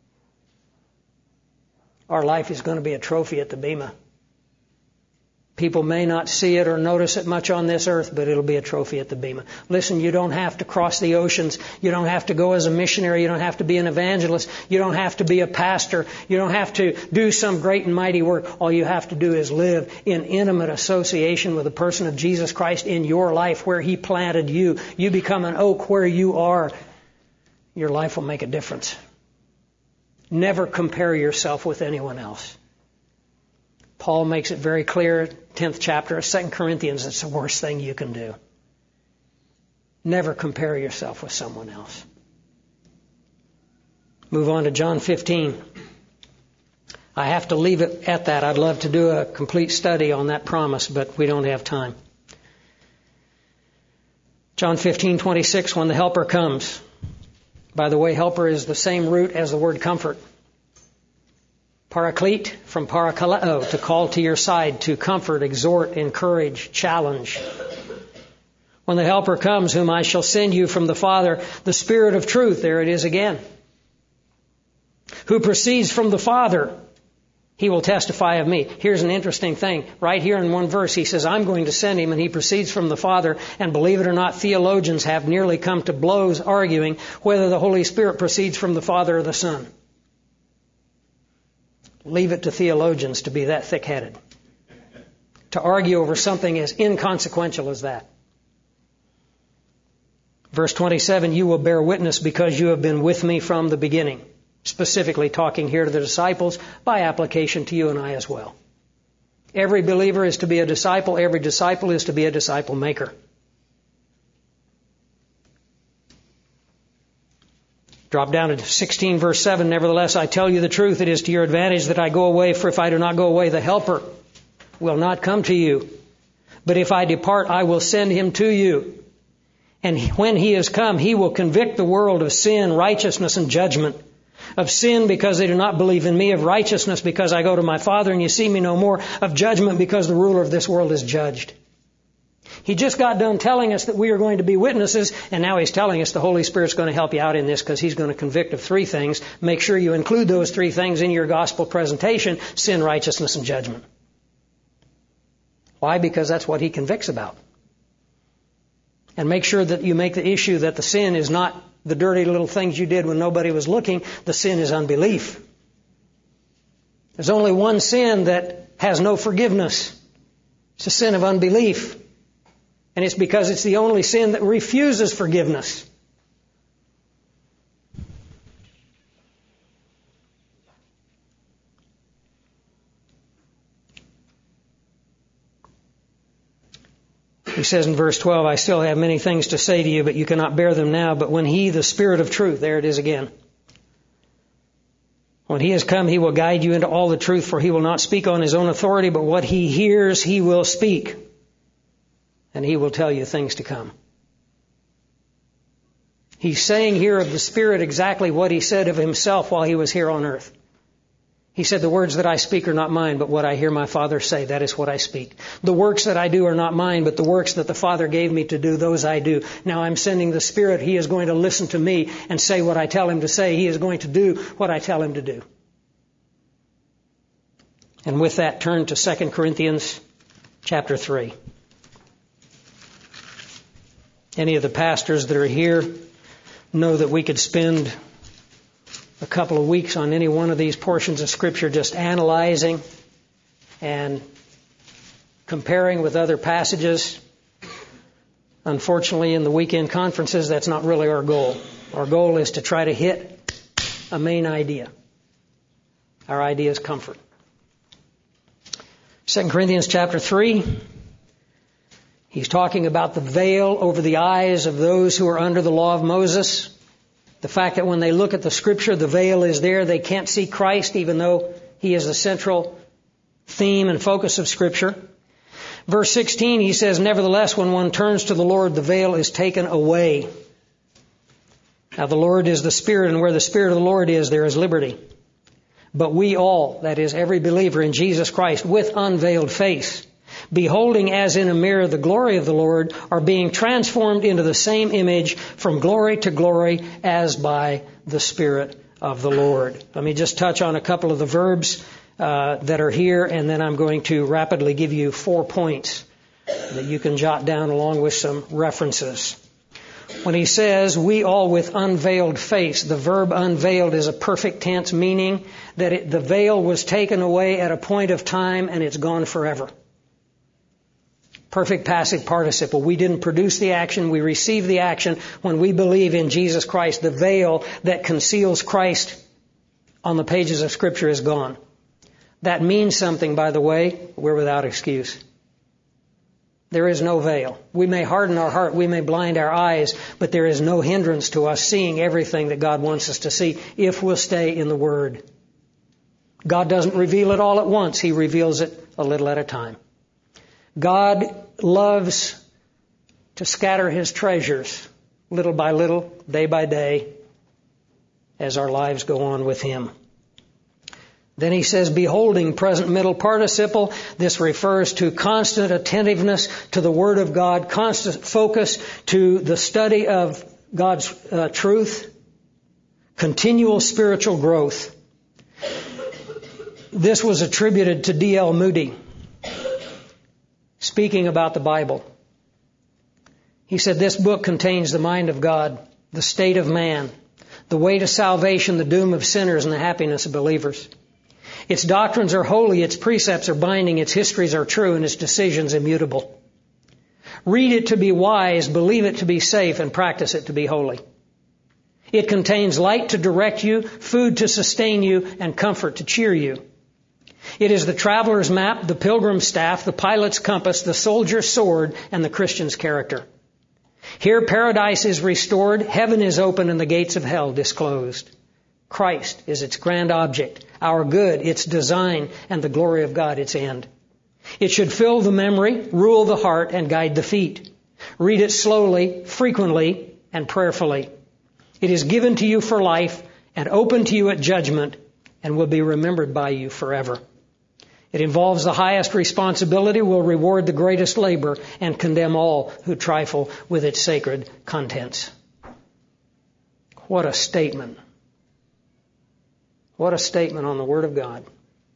our life is going to be a trophy at the Bema. People may not see it or notice it much on this earth, but it'll be a trophy at the Bema. Listen, you don't have to cross the oceans. You don't have to go as a missionary. You don't have to be an evangelist. You don't have to be a pastor. You don't have to do some great and mighty work. All you have to do is live in intimate association with the person of Jesus Christ in your life where He planted you. You become an oak where you are. Your life will make a difference. Never compare yourself with anyone else. Paul makes it very clear, tenth chapter of Second Corinthians, it's the worst thing you can do. Never compare yourself with someone else. Move on to John fifteen. I have to leave it at that. I'd love to do a complete study on that promise, but we don't have time. John fifteen twenty-six, when the Helper comes. By the way, helper is the same root as the word comfort. Paraclete, from parakaleo, to call to your side, to comfort, exhort, encourage, challenge. When the Helper comes, whom I shall send you from the Father, the Spirit of truth, there it is again, who proceeds from the Father, He will testify of me. Here's an interesting thing. Right here in one verse, He says, I'm going to send Him, and He proceeds from the Father. And believe it or not, theologians have nearly come to blows arguing whether the Holy Spirit proceeds from the Father or the Son. Leave it to theologians to be that thick-headed, to argue over something as inconsequential as that. Verse twenty-seven, you will bear witness because you have been with me from the beginning. Specifically talking here to the disciples, by application to you and I as well. Every believer is to be a disciple. Every disciple is to be a disciple maker. Drop down to sixteen, verse seven. Nevertheless, I tell you the truth. It is to your advantage that I go away, for if I do not go away, the Helper will not come to you. But if I depart, I will send Him to you. And when He is come, He will convict the world of sin, righteousness, and judgment. Of sin, because they do not believe in me. Of righteousness, because I go to my Father and you see me no more. Of judgment, because the ruler of this world is judged. He just got done telling us that we are going to be witnesses, and now He's telling us the Holy Spirit's going to help you out in this because He's going to convict of three things. Make sure you include those three things in your gospel presentation: sin, righteousness, and judgment. Why? Because that's what He convicts about. And make sure that you make the issue that the sin is not the dirty little things you did when nobody was looking. The sin is unbelief. There's only one sin that has no forgiveness. It's the sin of unbelief. And it's because it's the only sin that refuses forgiveness. He says in verse twelve, I still have many things to say to you, but you cannot bear them now. But when He, the Spirit of truth, there it is again. When He has come, He will guide you into all the truth, for He will not speak on His own authority, but what He hears, He will speak. And He will tell you things to come. He's saying here of the Spirit exactly what He said of Himself while He was here on earth. He said, the words that I speak are not mine, but what I hear my Father say, that is what I speak. The works that I do are not mine, but the works that the Father gave me to do, those I do. Now I'm sending the Spirit. He is going to listen to me and say what I tell Him to say. He is going to do what I tell Him to do. And with that, turn to Second Corinthians chapter three. Any of the pastors that are here know that we could spend a couple of weeks on any one of these portions of Scripture just analyzing and comparing with other passages. Unfortunately, in the weekend conferences, that's not really our goal. Our goal is to try to hit a main idea. Our idea is comfort. Second Corinthians chapter three, he's talking about the veil over the eyes of those who are under the law of Moses. The fact that when they look at the Scripture, the veil is there. They can't see Christ, even though He is the central theme and focus of Scripture. Verse sixteen, he says, nevertheless, when one turns to the Lord, the veil is taken away. Now the Lord is the Spirit, and where the Spirit of the Lord is, there is liberty. But we all, that is, every believer in Jesus Christ, with unveiled face, beholding as in a mirror the glory of the Lord, are being transformed into the same image from glory to glory as by the Spirit of the Lord. Let me just touch on a couple of the verbs uh, that are here, and then I'm going to rapidly give you four points that you can jot down along with some references. When he says, we all with unveiled face, the verb unveiled is a perfect tense, meaning that it, the veil was taken away at a point of time and it's gone forever. Perfect passive participle. We didn't produce the action, we receive the action when we believe in Jesus Christ. The veil that conceals Christ on the pages of Scripture is gone. That means something, by the way. We're without excuse. There is no veil. We may harden our heart, we may blind our eyes, but there is no hindrance to us seeing everything that God wants us to see if we'll stay in the Word. God doesn't reveal it all at once. He reveals it a little at a time. God loves to scatter His treasures little by little, day by day, as our lives go on with Him. Then he says, beholding, present middle participle. This refers to constant attentiveness to the Word of God, constant focus to the study of God's uh, truth, continual spiritual growth. This was attributed to D L Moody, speaking about the Bible. He said, this book contains the mind of God, the state of man, the way to salvation, the doom of sinners, and the happiness of believers. Its doctrines are holy, its precepts are binding, its histories are true, and its decisions immutable. Read it to be wise, believe it to be safe, and practice it to be holy. It contains light to direct you, food to sustain you, and comfort to cheer you. It is the traveler's map, the pilgrim's staff, the pilot's compass, the soldier's sword, and the Christian's character. Here paradise is restored, heaven is open, and the gates of hell disclosed. Christ is its grand object, our good, its design, and the glory of God, its end. It should fill the memory, rule the heart, and guide the feet. Read it slowly, frequently, and prayerfully. It is given to you for life and open to you at judgment and will be remembered by you forever. It involves the highest responsibility, will reward the greatest labor, and condemn all who trifle with its sacred contents. What a statement. What a statement on the Word of God.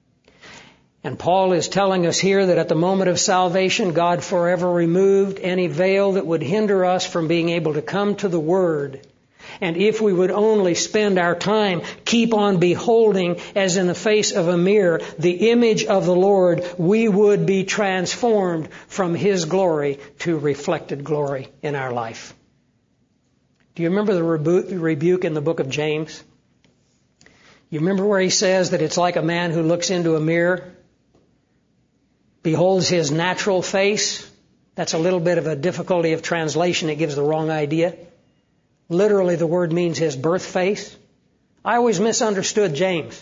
And Paul is telling us here that at the moment of salvation, God forever removed any veil that would hinder us from being able to come to the Word. And if we would only spend our time, keep on beholding as in the face of a mirror the image of the Lord, we would be transformed from His glory to reflected glory in our life. Do you remember the rebu- rebuke in the book of James? You remember where he says that it's like a man who looks into a mirror, beholds his natural face? That's a little bit of a difficulty of translation. It gives the wrong idea. Literally, the word means his birth face. I always misunderstood James.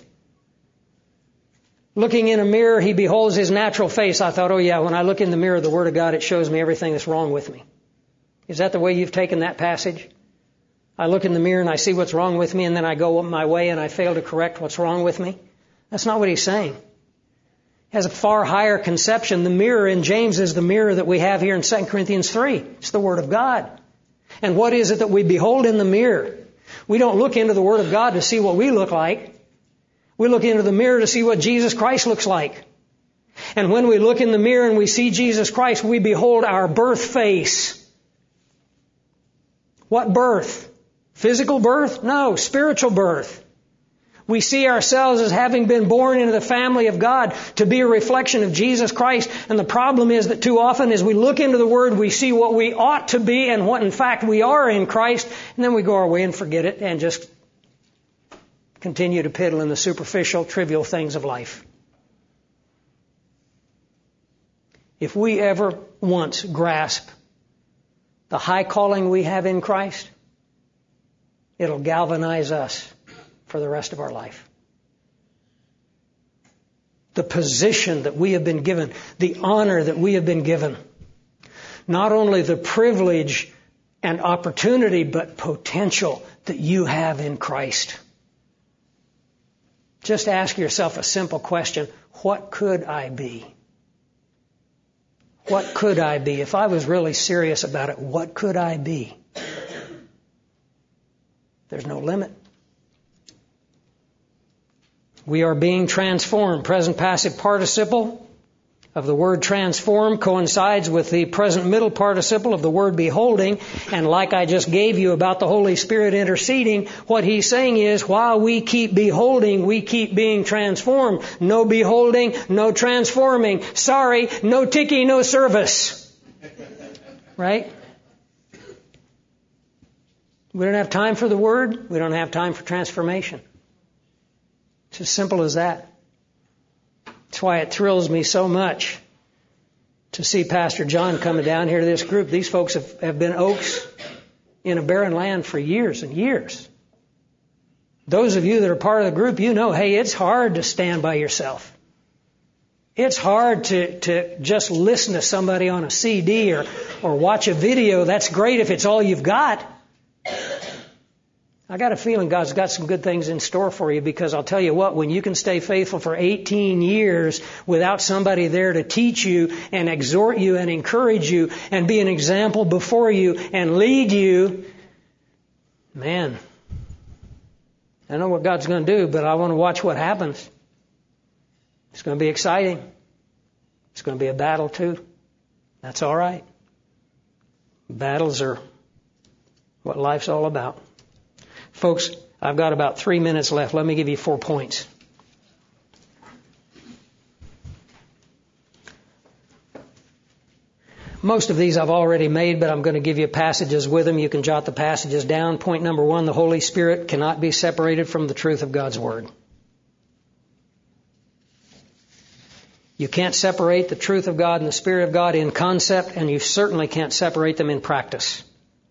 Looking in a mirror, he beholds his natural face. I thought, oh yeah, when I look in the mirror of the Word of God, it shows me everything that's wrong with me. Is that the way you've taken that passage? I look in the mirror and I see what's wrong with me, and then I go my way and I fail to correct what's wrong with me? That's not what he's saying. He has a far higher conception. The mirror in James is the mirror that we have here in Second Corinthians three. It's the Word of God. And what is it that we behold in the mirror? We don't look into the Word of God to see what we look like. We look into the mirror to see what Jesus Christ looks like. And when we look in the mirror and we see Jesus Christ, we behold our birth face. What birth? Physical birth? No, spiritual birth. We see ourselves as having been born into the family of God to be a reflection of Jesus Christ. And the problem is that too often as we look into the Word, we see what we ought to be and what in fact we are in Christ. And then we go our way and forget it and just continue to piddle in the superficial, trivial things of life. If we ever once grasp the high calling we have in Christ, it'll galvanize us for the rest of our life. The position that we have been given, the honor that we have been given, not only the privilege and opportunity, but potential that you have in Christ. Just ask yourself a simple question. What could I be? What could I be? If I was really serious about it, what could I be? There's no limit. We are being transformed. Present passive participle of the word transform coincides with the present middle participle of the word beholding. And like I just gave you about the Holy Spirit interceding, what he's saying is while we keep beholding, we keep being transformed. No beholding, no transforming. Sorry, no ticky, no service. Right? We don't have time for the Word. We don't have time for transformation. It's as simple as that. That's why it thrills me so much to see Pastor John coming down here to this group. These folks have, have been oaks in a barren land for years and years. Those of you that are part of the group, you know, hey, it's hard to stand by yourself. It's hard to, to just listen to somebody on a C D or, or watch a video. That's great if it's all you've got. I got a feeling God's got some good things in store for you, because I'll tell you what, when you can stay faithful for eighteen years without somebody there to teach you and exhort you and encourage you and be an example before you and lead you, man, I know what God's going to do, but I want to watch what happens. It's going to be exciting. It's going to be a battle too. That's all right. Battles are what life's all about. Folks, I've got about three minutes left. Let me give you four points. Most of these I've already made, but I'm going to give you passages with them. You can jot the passages down. Point number one, the Holy Spirit cannot be separated from the truth of God's Word. You can't separate the truth of God and the Spirit of God in concept, and you certainly can't separate them in practice.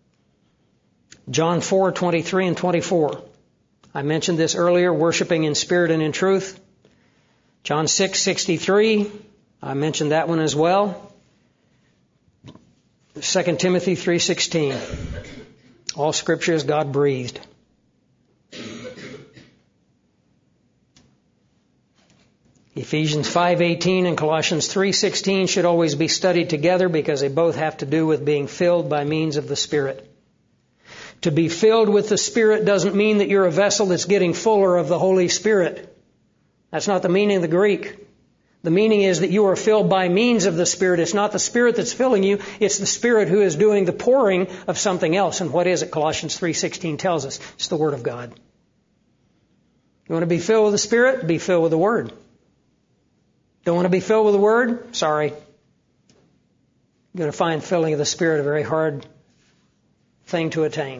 John four, twenty-three and twenty-four. I mentioned this earlier, worshiping in spirit and in truth. John six, sixty-three. I mentioned that one as well. Second Timothy three, sixteen. All Scripture is God-breathed. Ephesians five, eighteen and Colossians three, sixteen should always be studied together because they both have to do with being filled by means of the Spirit. To be filled with the Spirit doesn't mean that you're a vessel that's getting fuller of the Holy Spirit. That's not the meaning of the Greek. The meaning is that you are filled by means of the Spirit. It's not the Spirit that's filling you. It's the Spirit who is doing the pouring of something else. And what is it? Colossians three, sixteen tells us. It's the Word of God. You want to be filled with the Spirit? Be filled with the Word. Don't want to be filled with the Word? Sorry. You're going to find filling of the Spirit a very hard thing to attain.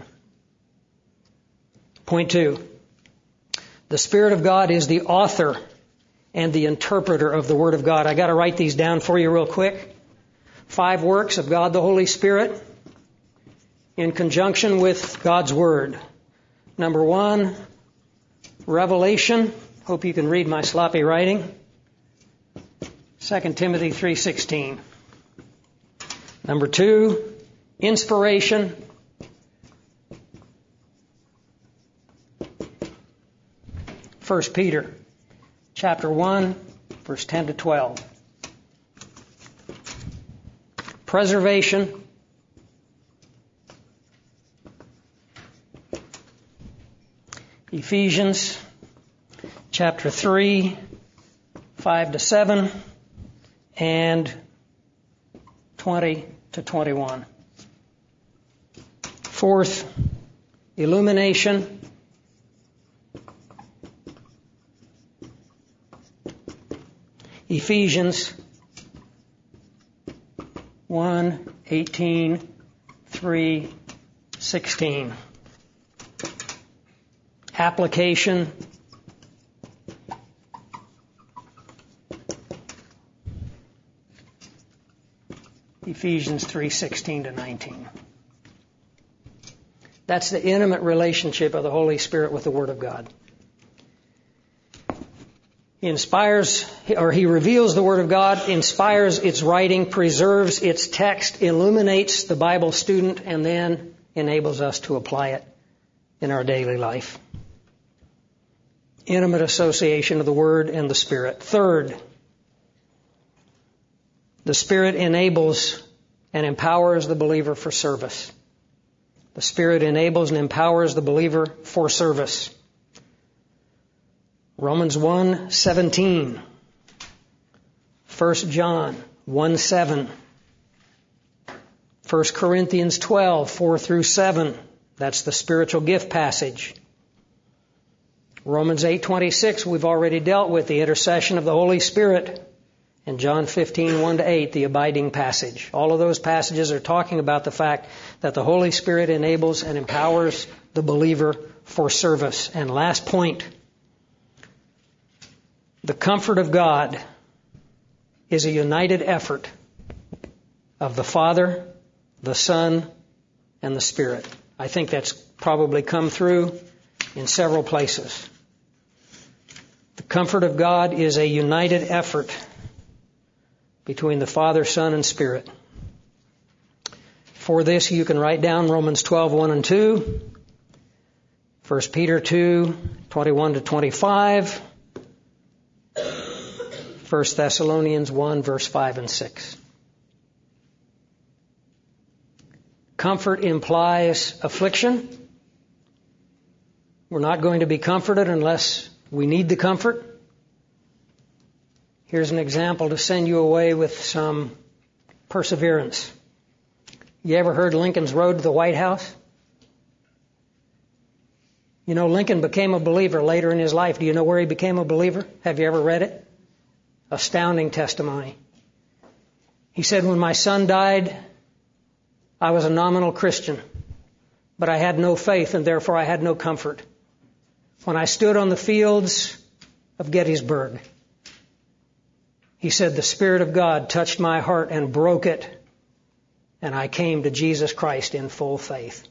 Point two. The Spirit of God is the author and the interpreter of the Word of God. I got to write these down for you real quick. Five works of God the Holy Spirit in conjunction with God's Word. Number one, revelation. Hope you can read my sloppy writing. Second Timothy three, sixteen. Number two, inspiration. First Peter chapter one, verse ten to twelve. Preservation. Ephesians chapter three, five to seven, and twenty to twenty-one. Fourth, illumination. Ephesians one, eighteen, three, sixteen. Application. Ephesians three, sixteen to nineteen. That's the intimate relationship of the Holy Spirit with the Word of God. He inspires, or He reveals the Word of God, inspires its writing, preserves its text, illuminates the Bible student, and then enables us to apply it in our daily life. Intimate association of the Word and the Spirit. Third, the Spirit enables and empowers the believer for service. The Spirit enables and empowers the believer for service. Romans one, seventeen. First John one, seven. First Corinthians twelve, four through seven. That's the spiritual gift passage. Romans eight, twenty-six, we've already dealt with the intercession of the Holy Spirit. And John fifteen, one to eight, the abiding passage. All of those passages are talking about the fact that the Holy Spirit enables and empowers the believer for service. And last point, the comfort of God is a united effort of the Father, the Son, and the Spirit. I think that's probably come through in several places. The comfort of God is a united effort between the Father, Son, and Spirit. For this, you can write down Romans twelve, one and two, First Peter two, twenty-one to twenty-five, First Thessalonians one, verse five and six. Comfort implies affliction. We're not going to be comforted unless we need the comfort. Here's an example to send you away with some perseverance. You ever heard Lincoln's Road to the White House? You know, Lincoln became a believer later in his life. Do you know where he became a believer? Have you ever read it? Astounding testimony. He said, when my son died, I was a nominal Christian, but I had no faith and therefore I had no comfort. When I stood on the fields of Gettysburg, he said, the Spirit of God touched my heart and broke it, and I came to Jesus Christ in full faith.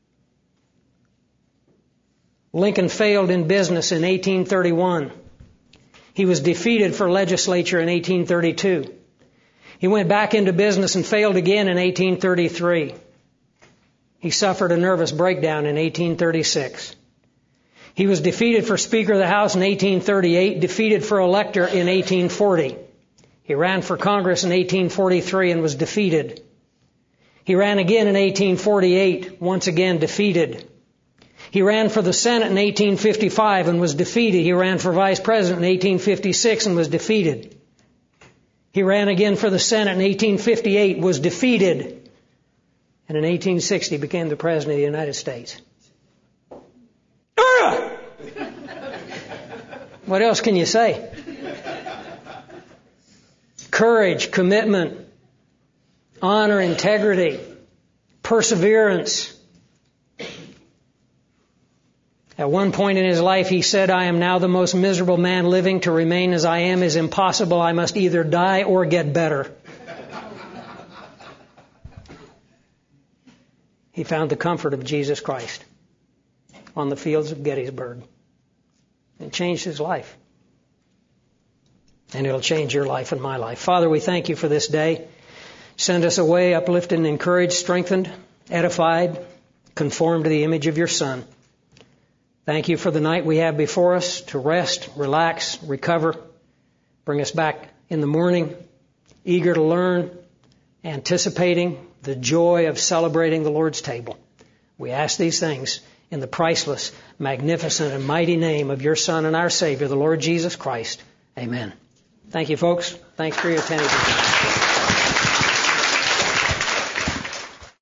Lincoln failed in business in eighteen thirty-one. He was defeated for legislature in eighteen thirty-two. He went back into business and failed again in eighteen thirty-three. He suffered a nervous breakdown in eighteen thirty-six. He was defeated for Speaker of the House in eighteen thirty-eight, defeated for elector in eighteen forty. He ran for Congress in eighteen forty-three and was defeated. He ran again in eighteen forty-eight, once again defeated. He ran for the Senate in eighteen fifty-five and was defeated. He ran for Vice President in eighteen fifty-six and was defeated. He ran again for the Senate in eighteen fifty-eight, was defeated. And in eighteen sixty became the President of the United States. What else can you say? Courage, commitment, honor, integrity, perseverance. At one point in his life, he said, I am now the most miserable man living. To remain as I am is impossible. I must either die or get better. He found the comfort of Jesus Christ on the fields of Gettysburg. It changed his life. And it'll change your life and my life. Father, we thank you for this day. Send us away uplifted and encouraged, strengthened, edified, conformed to the image of your Son. Thank you for the night we have before us to rest, relax, recover, bring us back in the morning, eager to learn, anticipating the joy of celebrating the Lord's table. We ask these things in the priceless, magnificent, and mighty name of your Son and our Savior, the Lord Jesus Christ. Amen. Thank you, folks. Thanks for your attention.